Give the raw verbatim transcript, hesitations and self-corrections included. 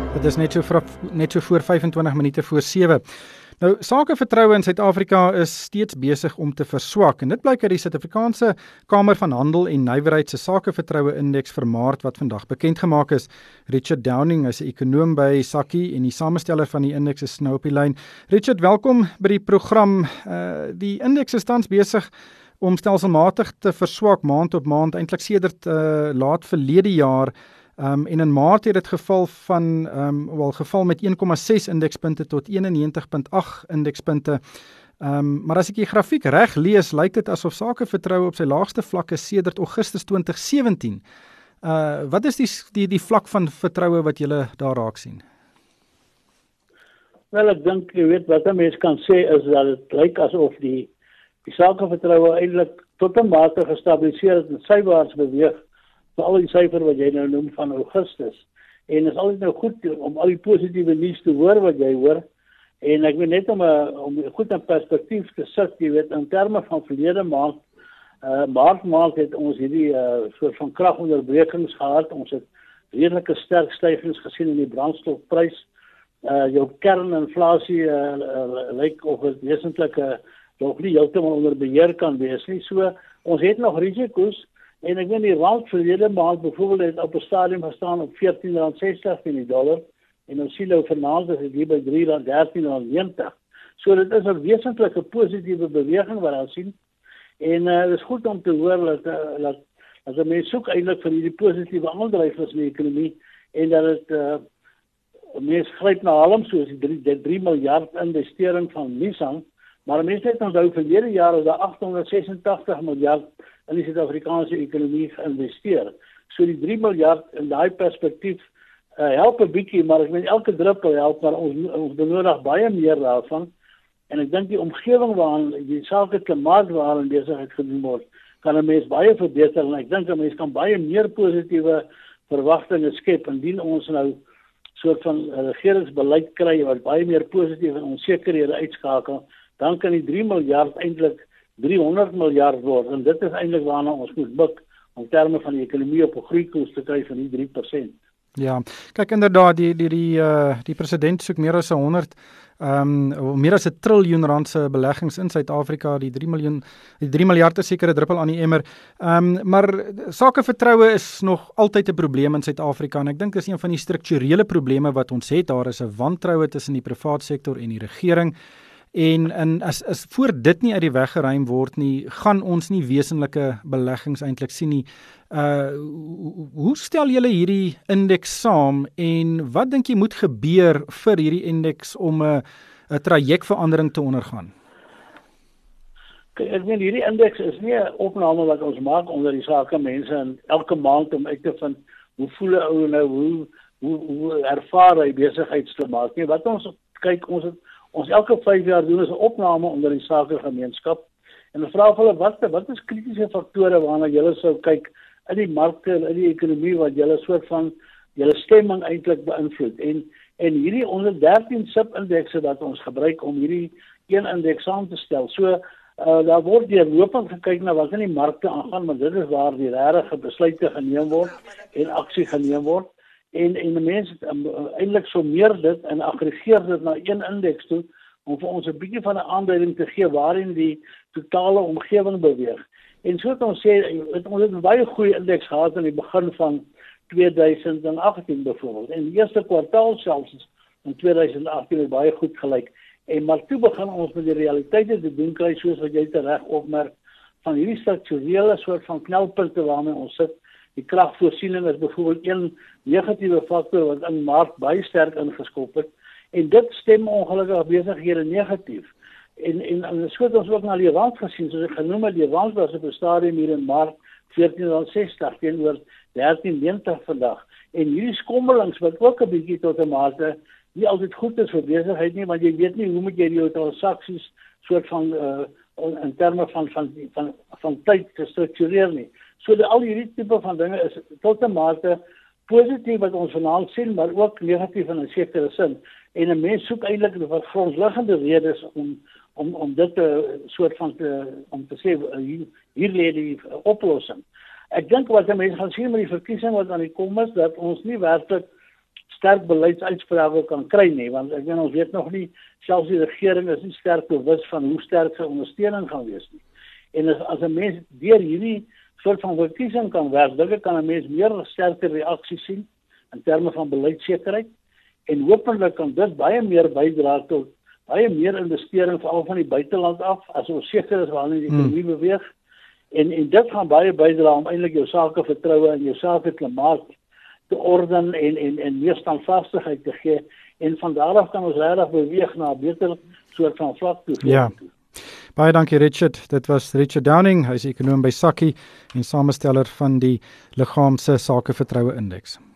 Dit is net so, vir, net so voor vyfentwintig minute voor sewe. Nou, sakevertroue in Suid-Afrika is steeds besig om te verswak en dit blyk uit die Suid-Afrikaanse Kamer van Handel en Nywerheid se sakevertroue indeks vir Maart wat vandag bekend gemaak is. Richard Downing is 'n ekonoom by SACCI en die samesteller van die indeks is nou op die lyn. Richard, welkom by die program. Uh, die indeks is tans besig om stelselmatig te verswak maand op maand, eintlik sedert uh, laat verlede jaar. Um, en in Maart het dit geval van um, wel geval met een komma ses indekspunte tot eenennegentig komma agt indekspunte. Um, maar as ek die grafiek reg lees, lyk dit asof sakevertroue op sy laagste vlakke sedert Augustus twintig sewentien. Uh, wat is die die die vlak van vertroue wat julle daar raak sien? Wel, ek dink jy weet wat 'n mens kan sê is dat dit lyk asof die die sakevertroue eintlik tot 'n mate gestabiliseer het en sywaarts beweeg. Al die syfer wat jy nou noem van Augustus. En is altyd nou goed om al die positiewe nuus te hoor wat jy hoor. En ek weet net om 'n om goed in perspektief te sit, jy weet, in terme van verlede maand, uh, maart maand het ons hierdie uh, soort van kragonderbrekings gehad. Ons het redelike sterk stygings gesien in die brandstofprys. Uh, jou kerninflasie uh, uh, lyk of dit wesentlik uh, nog nie heeltemal onder beheer kan wees nie. So ons het nog risiko's. En ek weet die rand verlede maand byvoorbeeld het op 'n stadium gestaan op veertien komma sestig teen die dollar en ons sien nou vanaand is dit hier by drie komma dertien negentig. So dit is 'n wesentlike positiewe beweging wat ons sien. En uh, dit is goed om te hoor dat uh, dat as jy mens soek eintlik vir hierdie positiewe aandrywers in die ekonomie en dat dit uh, mens gryp na halm soos die drie miljard investering van Nissan, maar mense het onthou verlede jaar is daar agthonderdsesentastig miljard in die Suid-Afrikaanse ekonomie geïnvesteer. So die drie miljard in daai perspektief uh, help 'n bietjie, maar ek meen elke druppel help, maar ons, ons benodig baie meer daarvan. En ek dink die omgewing waarin die sake klimaat waarin besigheid gedoen word, kan 'n mens baie verbeter en ek dink 'n mens kan baie meer positiewe verwagtinge skep indien ons nou soort van regeringsbeleid kry wat baie meer positief en onsekerhede uitskakel, dan kan die drie miljard eintlik driehonderd miljard word en dit is eintlik waarna ons moet buk om terme van die ekonomie op 'n groeikoers te kry van die drie persent. Ja, kyk inderdaad die die die uh, die president soek meer as honderd ehm um, meer as 'n triljoen rand se beleggings in Suid-Afrika, die drie miljoen die drie miljard is seker 'n druppel aan die emmer. Ehm um, maar sakevertroue is nog altyd 'n probleem in Suid-Afrika en ek dink dis een van die strukturele probleme wat ons het. Daar is 'n wantroue tussen die private sektor en die regering. En, en as, as voor dit nie uit die weg geruim word nie, gaan ons nie wesenlike beleggings eintlik sien nie. Uh, hoe stel julle hierdie indeks saam en wat dink jy moet gebeur vir hierdie indeks om 'n 'n trajectverandering te ondergaan? Kijk, ek meen hierdie indeks is nie 'n opname wat ons maak onder die sake mense en elke maand om uit te vind hoe voel 'n ou nou, hoe hoe hoe ervaar hy besigheidsklimaat nie. Wat ons kyk, ons het Ons elke vyf jaar doen is 'n opname onder die sakegemeenskap en ons vra hulle wat wat is kritiese faktore waarna julle sou kyk in die markte en in die ekonomie wat julle soort van julle stemming eintlik beïnvloed. En en hierdie honderddertien sub-indekse wat ons gebruik om hierdie een indeks saam te stel. So uh, daar word deurlopend gekyk na wat in die markte aangaan, maar dit is waar die regte besluite geneem word en aksie geneem word. En en die mense um, eintlik sommeer dit en aggregeer dit na een indeks toe om vir ons 'n bietjie van 'n aanduiding te gee waarin die totale omgewing beweeg. En so het ons sê het ons het 'n baie goeie indeks gehad aan die begin van tweeduisend agttien byvoorbeeld. En die eerste kwartaal selfs in tweeduisend agttien het baie goed gelyk. En maar toe begin ons met die realiteite te doen kry soos wat jy reg opmerk van hierdie strukturele soort van knelpunte waarmee ons sit. Die kragvoorsiening is byvoorbeeld een negatiewe faktor wat in Maart baie sterk ingeskop het en dit stem ongelukkig besighede negatief. En en, en so het ons ook na die rand gesien, soos ek genoem het, die rand was op 'n stadium hier in Maart veertien komma sestig teenoor dertien komma negentig vandag. En hierdie skommelings wat ook 'n bietjie tot 'n mate nie altyd goed is vir besigheid nie, want jy weet nie hoe moet jy die transaksies soort van uh, in terme van van van van tyd gestruktureer nie. So die, al hierdie tipe van dinge is tot 'n mate positief wat ons vanaand sien, maar ook negatief in 'n sekere sin. En 'n mens soek eintlik vir grondsliggende redes om om om dit 'n soort van te om te sê hier, hier lê die oplossing. Ek dink wat mense gaan sien met die verkiesing wat aan die kom is, dat ons nie werklik sterk beleidsuitsprake kan kry nie, want ek weet ons weet nog nie, selfs die regering is nie sterk bewus van hoe sterk sy ondersteuning gaan wees nie. En as, as 'n mens deur hierdie soort van verkiesing kan werk, dan kan 'n mens meer sterker reaksie sien in terme van beleidsekerheid, en hopelik kan dit baie meer bydra tot baie meer investering veral van die buiteland af, as ons seker is waar die ekonomie hmm. beweeg, en, en dit gaan baie bydra om eintlik jou sake vertroue en jou sake klimaat te orden en, en, en meer standvastigheid te gee, en van daar af kan ons regtig beweeg na 'n beter soort van vlak toe. Ja. Baie dankie Richard, dit was Richard Downing, hy is ekonoom by Sakkie en samesteller van die liggaamse sakevertroue indeks.